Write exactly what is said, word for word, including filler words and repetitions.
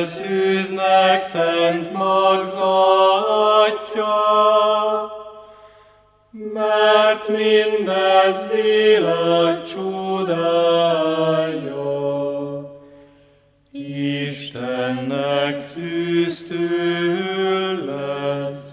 szűznek szent magzatja, mert mindez világ csodája. Istennek szűztől lesz.